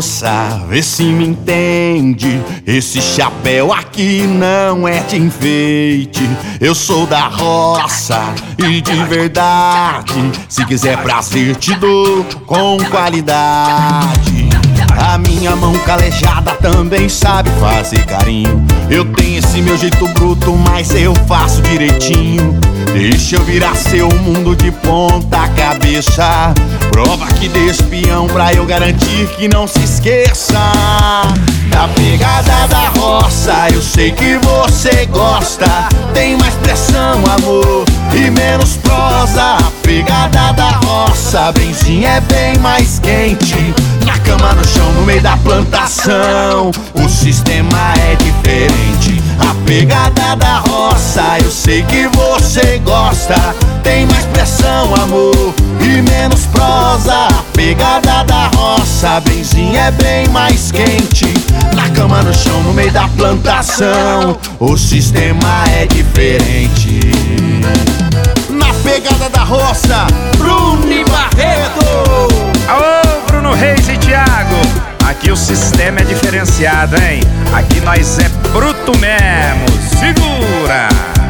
moça, vê se me entende. Esse chapéu aqui não é de enfeite. Eu sou da roça e de verdade. Se quiser prazer te dou com qualidade. A minha mão calejada também sabe fazer carinho. Eu tenho esse meu jeito bruto, mas eu faço direitinho. Deixa eu virar seu mundo de ponta cabeça. Prova que dê espião pra eu garantir que não se esqueça da pegada da roça. Eu sei que você gosta. Tem mais pressão, amor, e menos prosa. A pegada da roça, benzinho, é bem mais quente. Na cama, no chão, no meio da plantação, o sistema é diferente. A pegada da roça, eu sei que você gosta. Tem mais pressão, amor, e menos prosa. A pegada da roça, benzinho, é bem mais quente. Na cama, no chão, no meio da plantação, o sistema é diferente. Na pegada da roça, Bruno e Barreto. Alô, Bruno Reis e Thiago. Aqui o sistema é diferenciado, hein? Aqui nós é bruto mesmo. Segura!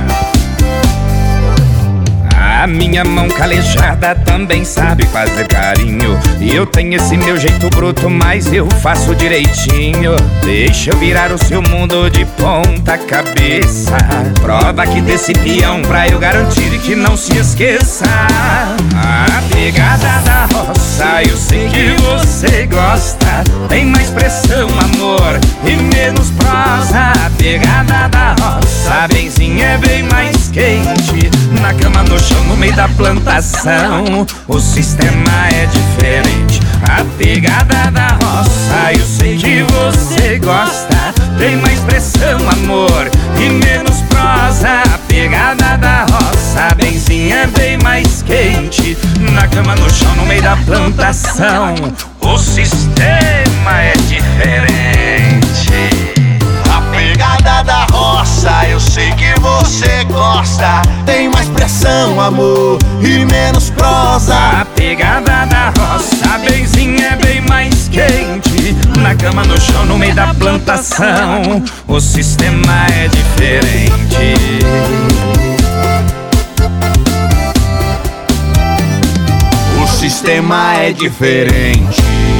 A minha mão calejada também sabe fazer carinho. E eu tenho esse meu jeito bruto, mas eu faço direitinho. Deixa eu virar o seu mundo de ponta cabeça. Prova que desse peão pra eu garantir que não se esqueça. A pegada da roça, eu sei que você gosta. Tem mais pressão, amor, e menos prosa. A pegada da roça, benzinho, é bem mais quente. Na cama, no chão, no meio da plantação, o sistema é diferente. A pegada da roça, eu sei que você gosta. Tem mais pressão, amor, e menos prosa. A pegada da roça, benzinho, é bem mais quente. Na cama, no chão, no meio da plantação, o sistema é diferente. A pegada da roça, eu sei que você gosta. Tem mais pressão, amor, e menos prosa. A pegada da roça, benzinho, é bem mais quente. Na cama, no chão, no meio da plantação, o sistema é diferente. O sistema é diferente.